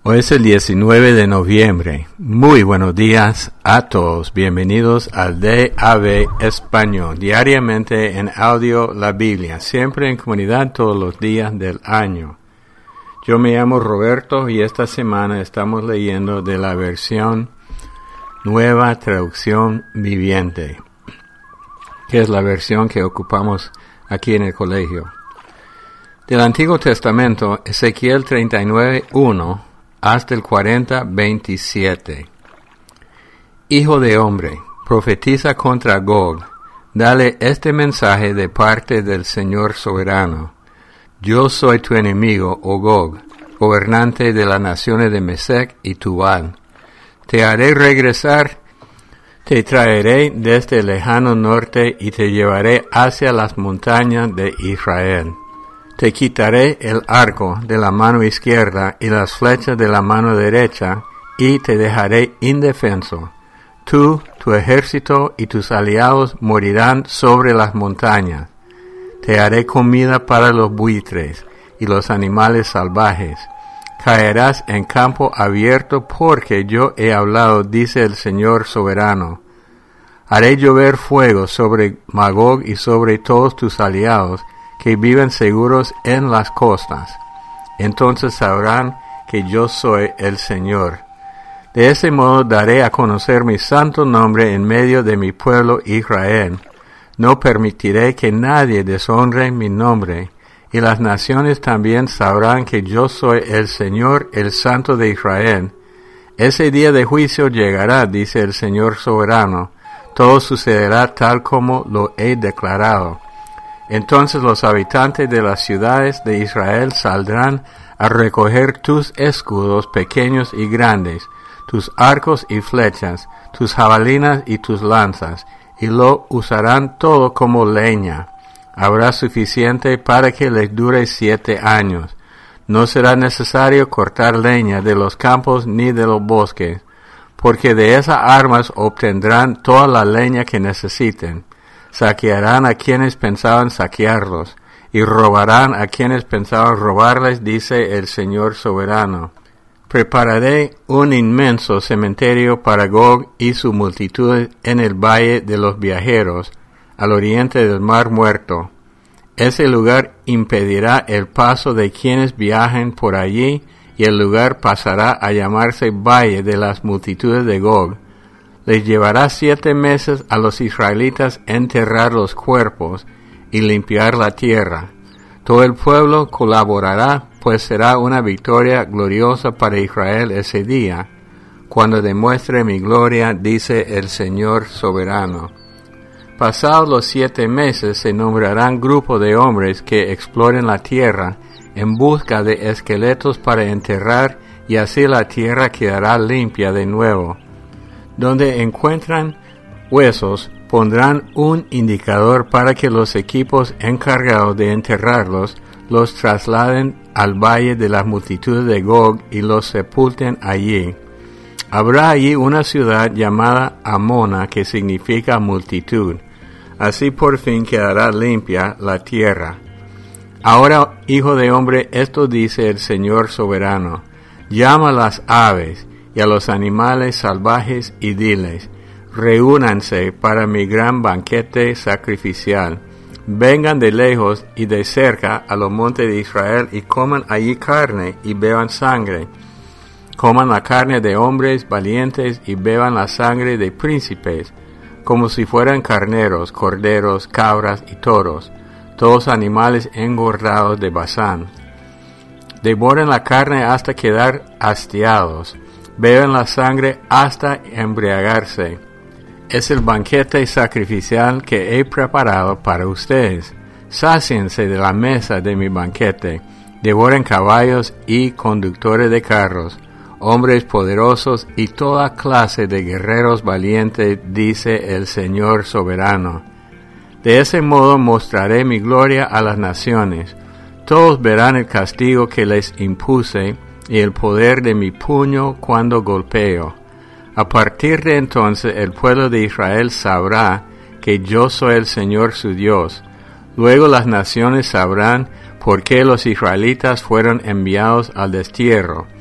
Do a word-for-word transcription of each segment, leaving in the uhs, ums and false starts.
Hoy es el diecinueve de noviembre. Muy buenos días a todos. Bienvenidos al D A B Español, diariamente en audio la Biblia, siempre en comunidad todos los días del año. Yo me llamo Roberto y esta semana estamos leyendo de la versión Nueva Traducción Viviente, que es la versión que ocupamos aquí en el colegio. Del Antiguo Testamento, Ezequiel treinta y nueve, uno hasta el cuarenta, veintisiete. Hijo de hombre, profetiza contra Gog. Dale este mensaje de parte del Señor soberano. Yo soy tu enemigo, oh Gog, gobernante de las naciones de Mesec y Tubal. Te haré regresar, te traeré desde el lejano norte y te llevaré hacia las montañas de Israel. Te quitaré el arco de la mano izquierda y las flechas de la mano derecha, y te dejaré indefenso. Tú, tu ejército y tus aliados morirán sobre las montañas. Te haré comida para los buitres y los animales salvajes. Caerás en campo abierto porque yo he hablado, dice el Señor soberano. Haré llover fuego sobre Magog y sobre todos tus aliados, que viven seguros en las costas. Entonces sabrán que yo soy el Señor. De ese modo daré a conocer mi santo nombre en medio de mi pueblo Israel. No permitiré que nadie deshonre mi nombre, y las naciones también sabrán que yo soy el Señor, el Santo de Israel. Ese día de juicio llegará, dice el Señor soberano. Todo sucederá tal como lo he declarado. Entonces los habitantes de las ciudades de Israel saldrán a recoger tus escudos pequeños y grandes, tus arcos y flechas, tus jabalinas y tus lanzas, y lo usarán todo como leña. Habrá suficiente para que les dure siete años. No será necesario cortar leña de los campos ni de los bosques, porque de esas armas obtendrán toda la leña que necesiten. Saquearán a quienes pensaban saquearlos, y robarán a quienes pensaban robarles, dice el Señor soberano. Prepararé un inmenso cementerio para Gog y su multitud en el valle de los viajeros, al oriente del Mar Muerto. Ese lugar impedirá el paso de quienes viajen por allí, y el lugar pasará a llamarse Valle de las multitudes de Gog. Les llevará siete meses a los israelitas enterrar los cuerpos y limpiar la tierra. Todo el pueblo colaborará, pues será una victoria gloriosa para Israel ese día, cuando demuestre mi gloria, dice el Señor soberano. Pasados los siete meses se nombrarán grupos de hombres que exploren la tierra en busca de esqueletos para enterrar, y así la tierra quedará limpia de nuevo. Donde encuentran huesos, pondrán un indicador para que los equipos encargados de enterrarlos los trasladen al valle de las multitudes de Gog y los sepulten allí. Habrá allí una ciudad llamada Amona, que significa multitud. Así por fin quedará limpia la tierra. Ahora, hijo de hombre, esto dice el Señor soberano. Llama a las aves y a los animales salvajes y diles, reúnanse para mi gran banquete sacrificial. Vengan de lejos y de cerca a los montes de Israel y coman allí carne y beban sangre. Coman la carne de hombres valientes y beban la sangre de príncipes, como si fueran carneros, corderos, cabras y toros, todos animales engordados de Basán. Devoren la carne hasta quedar hastiados. Beben la sangre hasta embriagarse. Es el banquete sacrificial que he preparado para ustedes. Sáciense de la mesa de mi banquete. Devoren caballos y conductores de carros, hombres poderosos y toda clase de guerreros valientes, dice el Señor soberano. De ese modo mostraré mi gloria a las naciones. Todos verán el castigo que les impuse y el poder de mi puño cuando golpeo. A partir de entonces el pueblo de Israel sabrá que yo soy el Señor su Dios. Luego las naciones sabrán por qué los israelitas fueron enviados al destierro.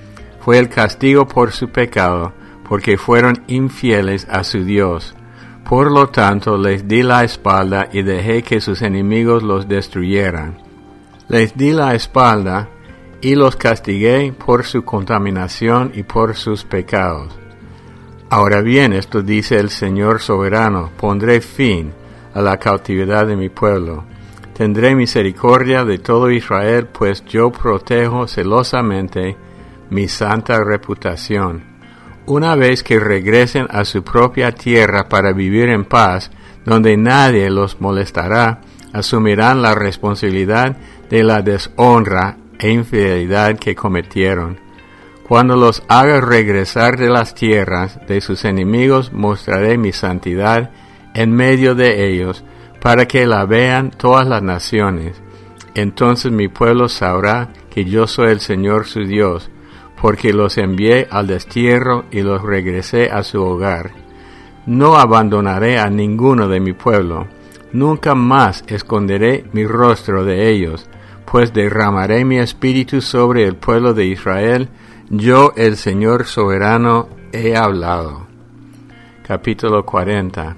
fue el castigo por su pecado, porque fueron infieles a su Dios. Por lo tanto, les di la espalda y dejé que sus enemigos los destruyeran. Les di la espalda y los castigué por su contaminación y por sus pecados. Ahora bien, esto dice el Señor soberano, pondré fin a la cautividad de mi pueblo. Tendré misericordia de todo Israel, pues yo protejo celosamente mi santa reputación. Una vez que regresen a su propia tierra para vivir en paz, donde nadie los molestará, asumirán la responsabilidad de la deshonra e infidelidad que cometieron. Cuando los haga regresar de las tierras de sus enemigos, mostraré mi santidad en medio de ellos, para que la vean todas las naciones. Entonces mi pueblo sabrá que yo soy el Señor su Dios, porque los envié al destierro y los regresé a su hogar. No abandonaré a ninguno de mi pueblo, nunca más esconderé mi rostro de ellos, pues derramaré mi espíritu sobre el pueblo de Israel. Yo, el Señor soberano, he hablado. Capítulo cuarenta.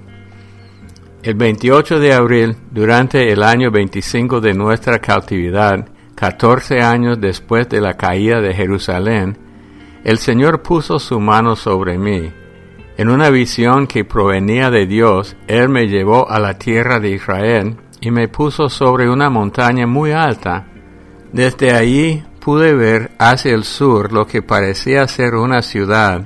El veintiocho de abril, durante el año veinticinco de nuestra cautividad, catorce años después de la caída de Jerusalén, el Señor puso su mano sobre mí. En una visión que provenía de Dios, Él me llevó a la tierra de Israel y me puso sobre una montaña muy alta. Desde allí pude ver hacia el sur lo que parecía ser una ciudad.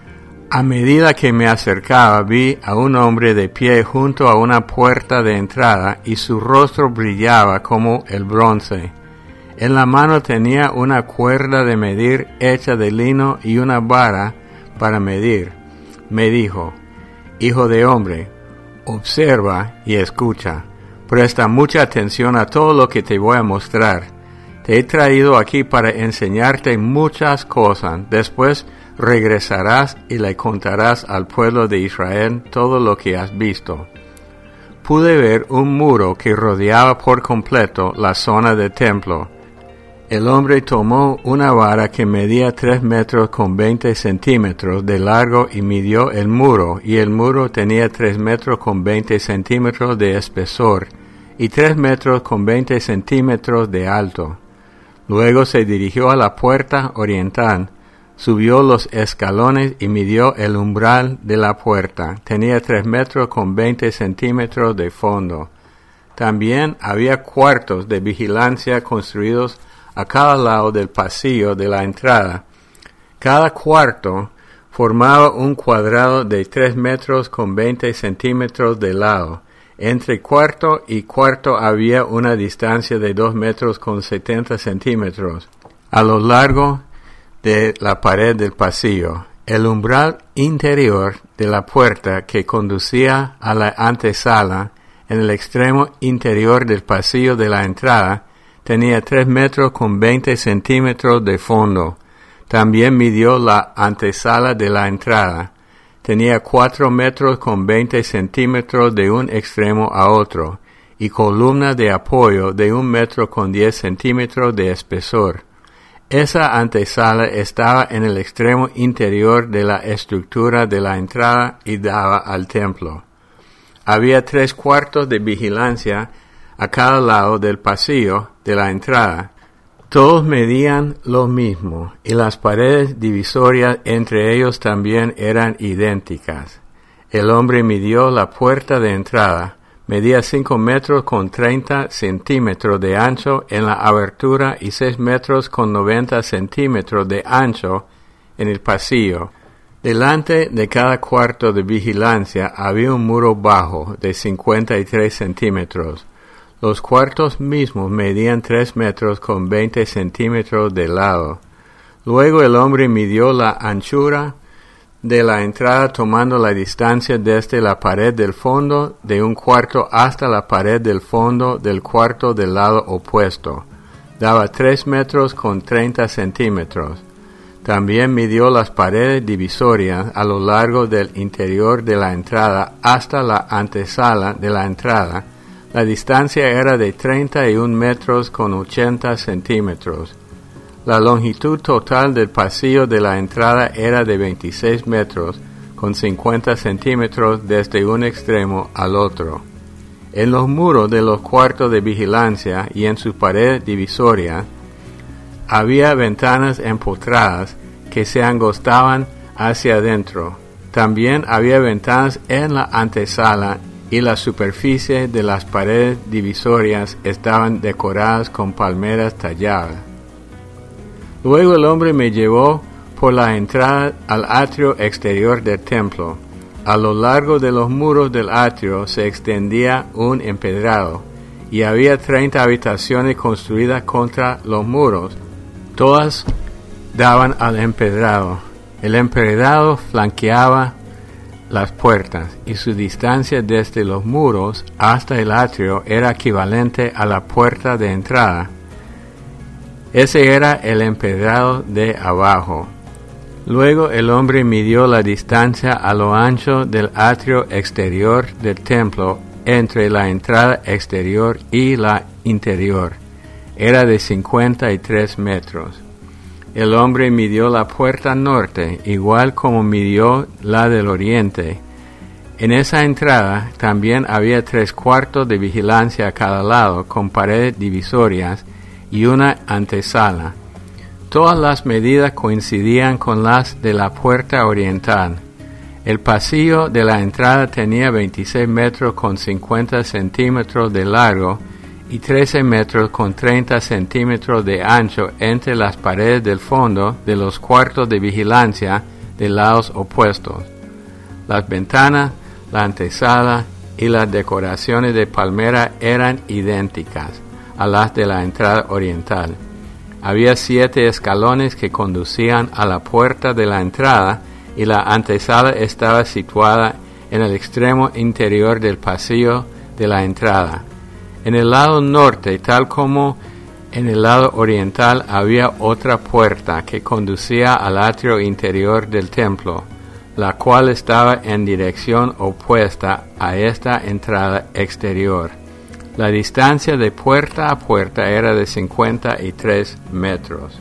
A medida que me acercaba, vi a un hombre de pie junto a una puerta de entrada y su rostro brillaba como el bronce. En la mano tenía una cuerda de medir hecha de lino y una vara para medir. Me dijo: Hijo de hombre, observa y escucha. Presta mucha atención a todo lo que te voy a mostrar. Te he traído aquí para enseñarte muchas cosas. Después regresarás y le contarás al pueblo de Israel todo lo que has visto. Pude ver un muro que rodeaba por completo la zona del templo. El hombre tomó una vara que medía tres metros con veinte centímetros de largo y midió el muro, y el muro tenía tres metros con veinte centímetros de espesor y tres metros con veinte centímetros de alto. Luego se dirigió a la puerta oriental, subió los escalones y midió el umbral de la puerta. Tenía tres metros con veinte centímetros de fondo. También había cuartos de vigilancia construidos a cada lado del pasillo de la entrada. Cada cuarto formaba un cuadrado de tres metros con veinte centímetros de lado. Entre cuarto y cuarto había una distancia de dos metros con setenta centímetros a lo largo de la pared del pasillo. El umbral interior de la puerta que conducía a la antesala en el extremo interior del pasillo de la entrada tenía tres metros con veinte centímetros de fondo. También midió la antesala de la entrada. Tenía cuatro metros con veinte centímetros de un extremo a otro, y columnas de apoyo de un metro con diez centímetros de espesor. Esa antesala estaba en el extremo interior de la estructura de la entrada y daba al templo. Había tres cuartos de vigilancia a cada lado del pasillo de la entrada. Todos medían lo mismo, y las paredes divisorias entre ellos también eran idénticas. El hombre midió la puerta de entrada. Medía cinco metros con treinta centímetros de ancho en la abertura y seis metros con noventa centímetros de ancho en el pasillo. Delante de cada cuarto de vigilancia había un muro bajo de cincuenta y tres centímetros. Los cuartos mismos medían tres metros con veinte centímetros de lado. Luego el hombre midió la anchura de la entrada tomando la distancia desde la pared del fondo de un cuarto hasta la pared del fondo del cuarto del lado opuesto. Daba tres metros con treinta centímetros. También midió las paredes divisorias a lo largo del interior de la entrada hasta la antesala de la entrada. La distancia era de treinta y un metros con ochenta centímetros. La longitud total del pasillo de la entrada era de veintiséis metros, con cincuenta centímetros desde un extremo al otro. En los muros de los cuartos de vigilancia y en su pared divisoria había ventanas empotradas que se angostaban hacia adentro. También había ventanas en la antesala y la superficie de las paredes divisorias estaban decoradas con palmeras talladas. Luego el hombre me llevó por la entrada al atrio exterior del templo. A lo largo de los muros del atrio se extendía un empedrado, y había treinta habitaciones construidas contra los muros. Todas daban al empedrado. El empedrado flanqueaba las puertas, y su distancia desde los muros hasta el atrio era equivalente a la puerta de entrada. Ese era el empedrado de abajo. Luego el hombre midió la distancia a lo ancho del atrio exterior del templo entre la entrada exterior y la interior. Era de cincuenta y tres metros. El hombre midió la puerta norte, igual como midió la del oriente. En esa entrada también había tres cuartos de vigilancia a cada lado, con paredes divisorias y una antesala. Todas las medidas coincidían con las de la puerta oriental. El pasillo de la entrada tenía veintiséis metros con cincuenta centímetros de largo y trece metros con treinta centímetros de ancho entre las paredes del fondo de los cuartos de vigilancia de lados opuestos. Las ventanas, la antesala y las decoraciones de palmera eran idénticas a las de la entrada oriental. Había siete escalones que conducían a la puerta de la entrada y la antesala estaba situada en el extremo interior del pasillo de la entrada. En el lado norte, tal como en el lado oriental, había otra puerta que conducía al atrio interior del templo, la cual estaba en dirección opuesta a esta entrada exterior. La distancia de puerta a puerta era de cincuenta y tres metros.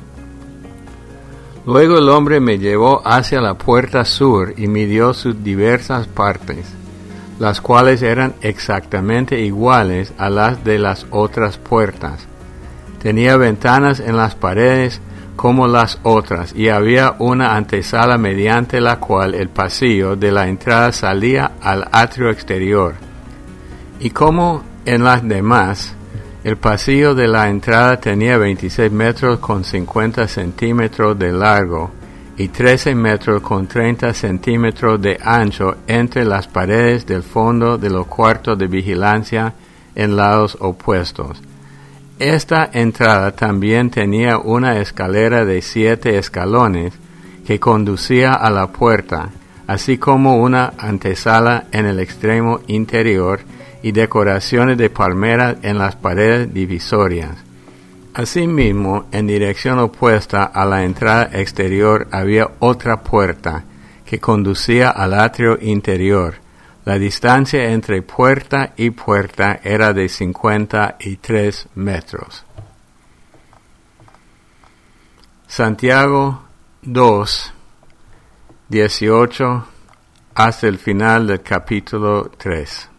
Luego el hombre me llevó hacia la puerta sur y midió sus diversas partes, las cuales eran exactamente iguales a las de las otras puertas. Tenía ventanas en las paredes como las otras, y había una antesala mediante la cual el pasillo de la entrada salía al atrio exterior. Y como en las demás, el pasillo de la entrada tenía veintiséis metros con cincuenta centímetros de largo y trece metros con treinta centímetros de ancho entre las paredes del fondo de los cuartos de vigilancia en lados opuestos. Esta entrada también tenía una escalera de siete escalones que conducía a la puerta, así como una antesala en el extremo interior y decoraciones de palmeras en las paredes divisorias. Asimismo, en dirección opuesta a la entrada exterior había otra puerta que conducía al atrio interior. La distancia entre puerta y puerta era de cincuenta y tres metros. Santiago dos, dieciocho hasta el final del capítulo tres.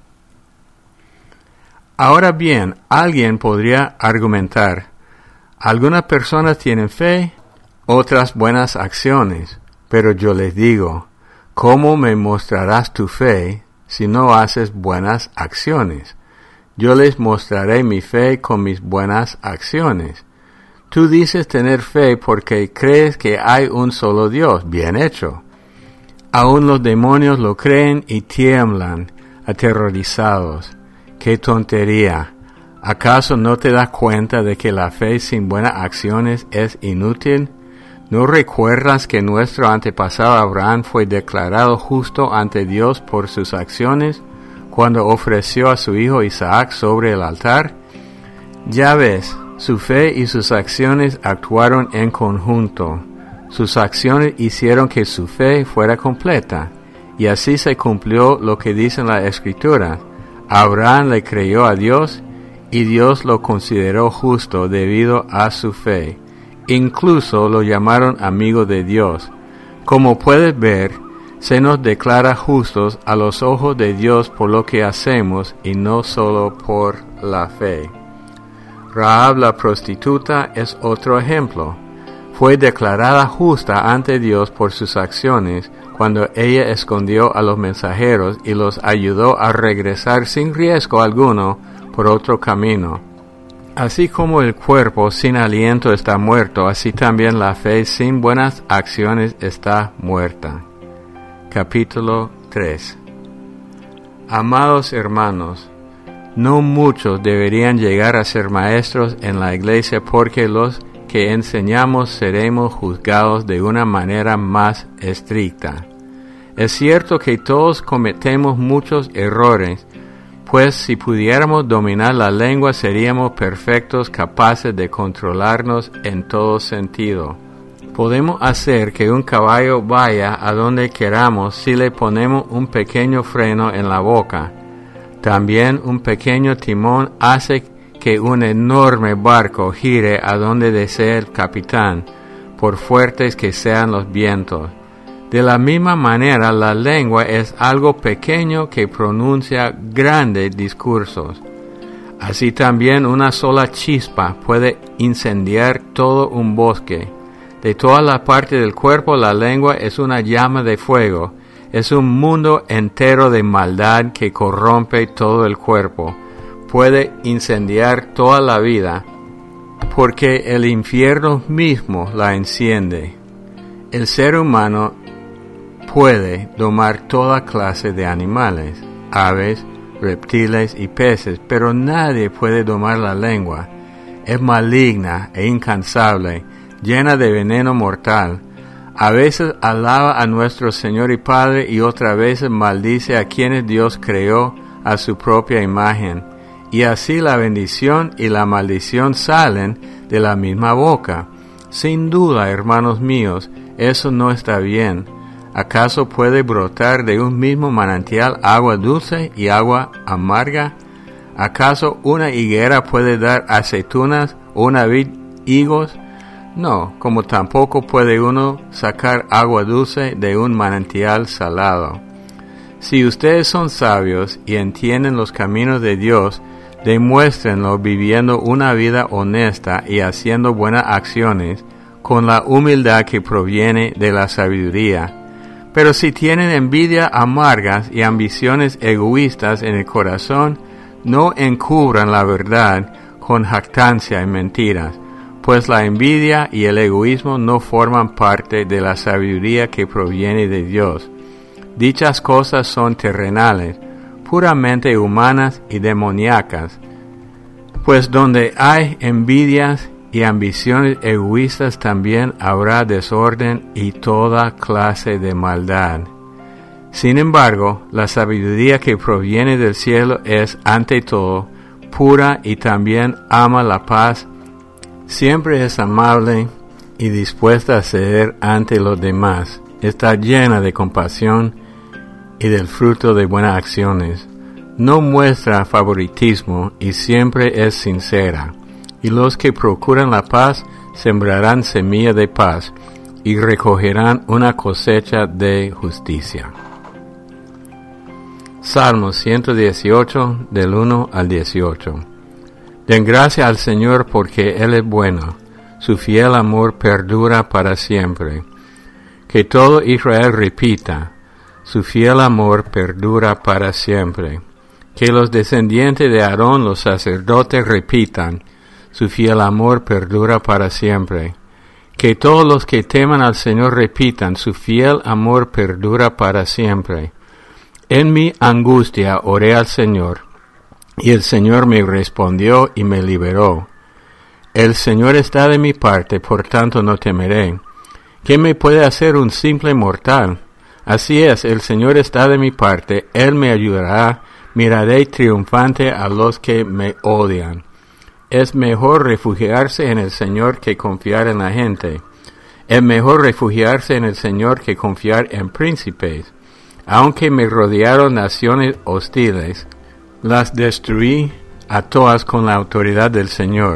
Ahora bien, alguien podría argumentar: algunas personas tienen fe, otras buenas acciones, pero yo les digo, ¿cómo me mostrarás tu fe si no haces buenas acciones? Yo les mostraré mi fe con mis buenas acciones. Tú dices tener fe porque crees que hay un solo Dios. Bien hecho. Aún los demonios lo creen y tiemblan, aterrorizados. ¡Qué tontería! ¿Acaso no te das cuenta de que la fe sin buenas acciones es inútil? ¿No recuerdas que nuestro antepasado Abraham fue declarado justo ante Dios por sus acciones cuando ofreció a su hijo Isaac sobre el altar? Ya ves, su fe y sus acciones actuaron en conjunto. Sus acciones hicieron que su fe fuera completa, y así se cumplió lo que dice la Escritura. Abraham le creyó a Dios, y Dios lo consideró justo debido a su fe, Incluso lo llamaron amigo de Dios. Como puedes ver, se nos declara justos a los ojos de Dios por lo que hacemos y no solo por la fe. Rahab la prostituta es otro ejemplo. Fue declarada justa ante Dios por sus acciones cuando ella escondió a los mensajeros y los ayudó a regresar sin riesgo alguno por otro camino. Así como el cuerpo sin aliento está muerto, así también la fe sin buenas acciones está muerta. Capítulo tres. Amados hermanos, no muchos deberían llegar a ser maestros en la iglesia porque los que enseñamos seremos juzgados de una manera más estricta. Es cierto que todos cometemos muchos errores, pues si pudiéramos dominar la lengua seríamos perfectos, capaces de controlarnos en todo sentido. Podemos hacer que un caballo vaya a donde queramos si le ponemos un pequeño freno en la boca. También un pequeño timón hace que un enorme barco gire a donde desee el capitán, por fuertes que sean los vientos. De la misma manera, la lengua es algo pequeño que pronuncia grandes discursos. Así también una sola chispa puede incendiar todo un bosque. De toda la parte del cuerpo, la lengua es una llama de fuego. Es un mundo entero de maldad que corrompe todo el cuerpo. Puede incendiar toda la vida, porque el infierno mismo la enciende. El ser humano puede domar toda clase de animales, aves, reptiles y peces, pero nadie puede domar la lengua. Es maligna e incansable, llena de veneno mortal. A veces alaba a nuestro Señor y Padre y otras veces maldice a quienes Dios creó a su propia imagen. Y así la bendición y la maldición salen de la misma boca. Sin duda, hermanos míos, eso no está bien. ¿Acaso puede brotar de un mismo manantial agua dulce y agua amarga? ¿Acaso una higuera puede dar aceitunas o una vid higos? No, como tampoco puede uno sacar agua dulce de un manantial salado. Si ustedes son sabios y entienden los caminos de Dios, demuéstrenlo viviendo una vida honesta y haciendo buenas acciones con la humildad que proviene de la sabiduría. Pero si tienen envidia amargas y ambiciones egoístas en el corazón, no encubran la verdad con jactancia y mentiras, pues la envidia y el egoísmo no forman parte de la sabiduría que proviene de Dios. Dichas cosas son terrenales, puramente humanas y demoníacas, pues donde hay envidias y ambiciones egoístas también habrá desorden y toda clase de maldad. Sin embargo, la sabiduría que proviene del cielo es, ante todo, pura y también ama la paz, siempre es amable y dispuesta a ceder ante los demás, está llena de compasión y del fruto de buenas acciones. No muestra favoritismo y siempre es sincera. Y los que procuran la paz sembrarán semilla de paz y recogerán una cosecha de justicia. Salmo ciento dieciocho, del uno al dieciocho. Den gracia al Señor porque Él es bueno, su fiel amor perdura para siempre. Que todo Israel repita, su fiel amor perdura para siempre. Que los descendientes de Aarón, los sacerdotes, repitan, su fiel amor perdura para siempre. Que todos los que teman al Señor repitan, su fiel amor perdura para siempre. En mi angustia oré al Señor, y el Señor me respondió y me liberó. El Señor está de mi parte, por tanto no temeré. ¿Qué me puede hacer un simple mortal? Así es, el Señor está de mi parte, Él me ayudará, miraré triunfante a los que me odian. Es mejor refugiarse en el Señor que confiar en la gente. Es mejor refugiarse en el Señor que confiar en príncipes. Aunque me rodearon naciones hostiles, las destruí a todas con la autoridad del Señor.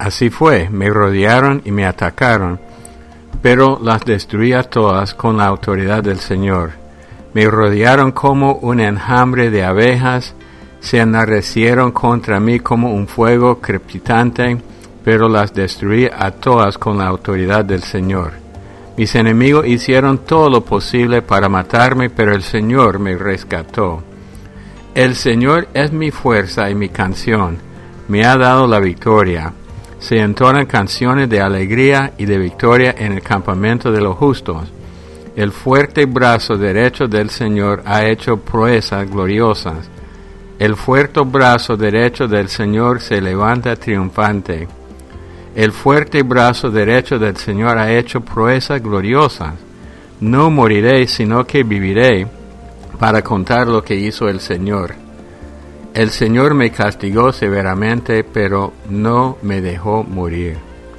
Así fue, me rodearon y me atacaron, pero las destruí a todas con la autoridad del Señor. Me rodearon como un enjambre de abejas, se enardecieron contra mí como un fuego crepitante, pero las destruí a todas con la autoridad del Señor. Mis enemigos hicieron todo lo posible para matarme, pero el Señor me rescató. El Señor es mi fuerza y mi canción, me ha dado la victoria. Se entonan canciones de alegría y de victoria en el campamento de los justos. El fuerte brazo derecho del Señor ha hecho proezas gloriosas. El fuerte brazo derecho del Señor se levanta triunfante. El fuerte brazo derecho del Señor ha hecho proezas gloriosas. No moriré, sino que viviré para contar lo que hizo el Señor. El Señor me castigó severamente, pero no me dejó morir.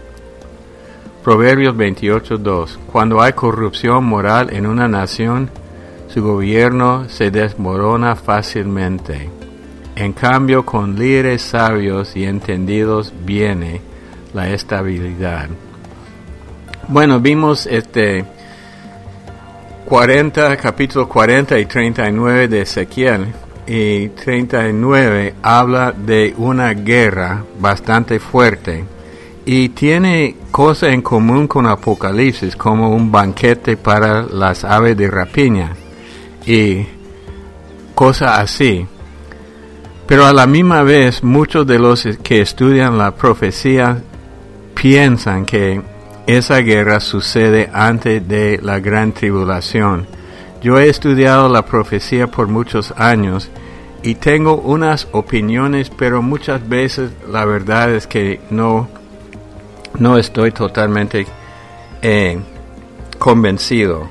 Proverbios veintiocho dos. Cuando hay corrupción moral en una nación, su gobierno se desmorona fácilmente. En cambio, con líderes sabios y entendidos viene la estabilidad. Bueno, vimos este cuarenta, capítulo cuarenta y treinta y nueve de Ezequiel. Y treinta y nueve habla de una guerra bastante fuerte y tiene cosas en común con Apocalipsis, como un banquete para las aves de rapiña y cosas así. Pero a la misma vez, muchos de los que estudian la profecía piensan que esa guerra sucede antes de la gran tribulación. Yo he estudiado la profecía por muchos años y tengo unas opiniones, pero muchas veces la verdad es que no, no estoy totalmente eh, convencido.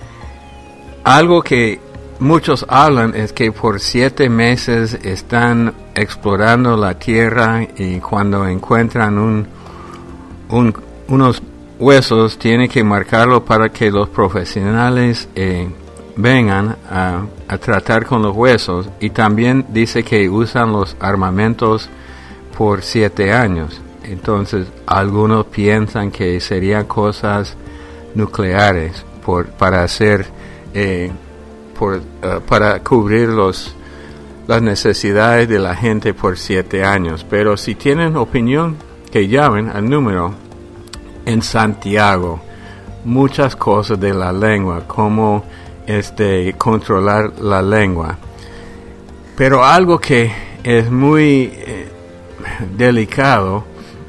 Algo que muchos hablan es que por siete meses están explorando la tierra y cuando encuentran un, un, unos huesos tienen que marcarlo para que los profesionales eh, vengan a, a tratar con los huesos, y también dice que usan los armamentos por siete años. Entonces algunos piensan que serían cosas nucleares por, para hacer eh, por, uh, para cubrir los, las necesidades de la gente por siete años. Pero si tienen opinión, que llamen al número en Santiago. Muchas cosas de la lengua, como este controlar la lengua. Pero algo que es muy eh, delicado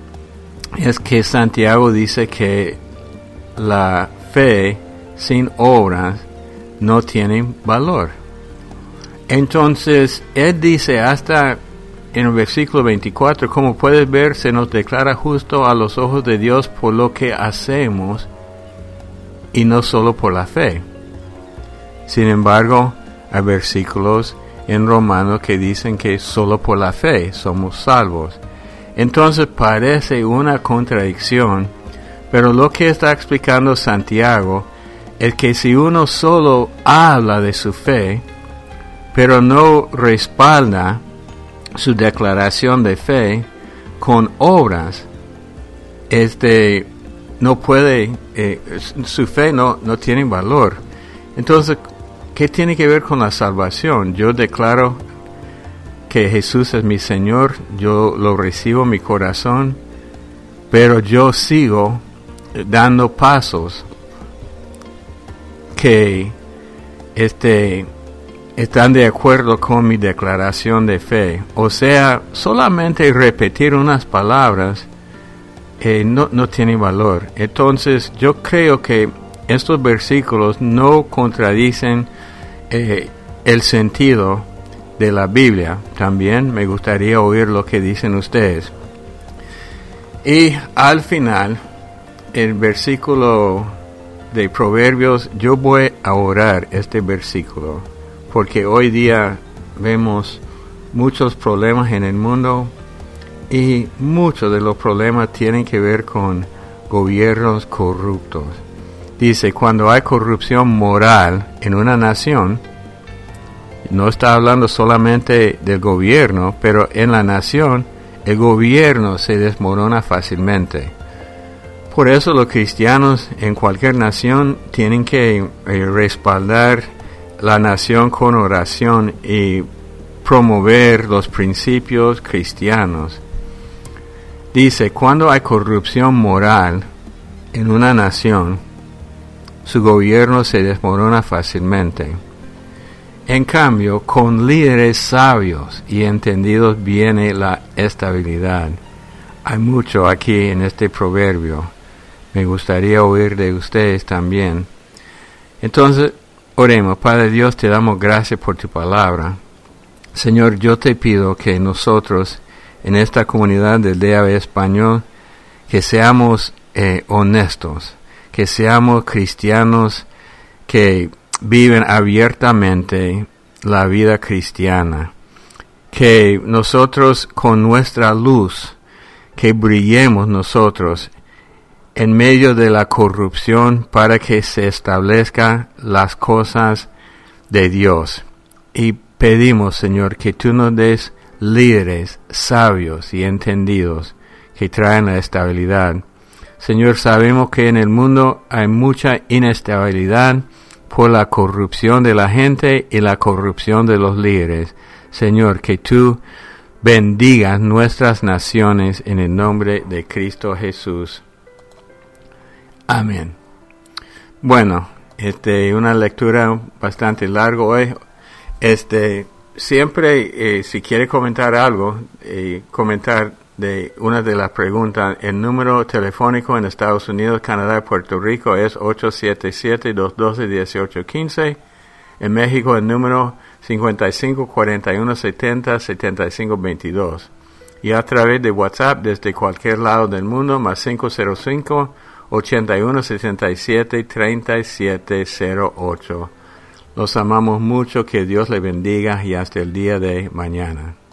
es que Santiago dice que la fe sin obras no tiene valor. Entonces él dice hasta en el versículo veinticuatro, como puedes ver, se nos declara justo a los ojos de Dios por lo que hacemos y no solo por la fe. Sin embargo, hay versículos en Romanos que dicen que solo por la fe somos salvos. Entonces parece una contradicción, pero lo que está explicando Santiago es que si uno solo habla de su fe, pero no respalda su declaración de fe con obras, este no puede, eh, su fe no, no tiene valor. Entonces, ¿qué tiene que ver con la salvación? Yo declaro que Jesús es mi Señor, yo lo recibo en mi corazón, pero yo sigo dando pasos que este, están de acuerdo con mi declaración de fe. O sea, solamente repetir unas palabras eh, no, no tiene valor. Entonces, yo creo que estos versículos no contradicen eh, el sentido de la Biblia. También me gustaría oír lo que dicen ustedes. Y al final, el versículo de Proverbios, yo voy a orar este versículo, porque hoy día vemos muchos problemas en el mundo y muchos de los problemas tienen que ver con gobiernos corruptos. Dice, cuando hay corrupción moral en una nación, no está hablando solamente del gobierno, pero en la nación el gobierno se desmorona fácilmente. Por eso los cristianos en cualquier nación tienen que eh, respaldar la nación con oración y promover los principios cristianos. Dice, cuando hay corrupción moral en una nación, su gobierno se desmorona fácilmente. En cambio, con líderes sabios y entendidos viene la estabilidad. Hay mucho aquí en este proverbio. Me gustaría oír de ustedes también. Entonces, oremos. Padre Dios, te damos gracias por tu palabra. Señor, yo te pido que nosotros, en esta comunidad del D A B Español, que seamos eh, honestos, que seamos cristianos que viven abiertamente la vida cristiana, que nosotros con nuestra luz, que brillemos nosotros en medio de la corrupción para que se establezcan las cosas de Dios. Y pedimos, Señor, que tú nos des líderes sabios y entendidos que traen la estabilidad. Señor, sabemos que en el mundo hay mucha inestabilidad por la corrupción de la gente y la corrupción de los líderes. Señor, que tú bendigas nuestras naciones en el nombre de Cristo Jesús. Amén. Bueno, este, una lectura bastante larga hoy. Este, siempre, eh, si quiere comentar algo, eh, comentar de una de las preguntas, el número telefónico en Estados Unidos, Canadá y Puerto Rico es ocho siete siete, dos uno dos, uno ocho uno cinco. En México el número cincuenta y cinco, cuarenta y uno, setenta, setenta y cinco, veintidós. Y a través de WhatsApp desde cualquier lado del mundo, más cinco cero cinco, ochenta y uno, sesenta y siete, treinta y siete cero ocho. Los amamos mucho, que Dios les bendiga y hasta el día de mañana.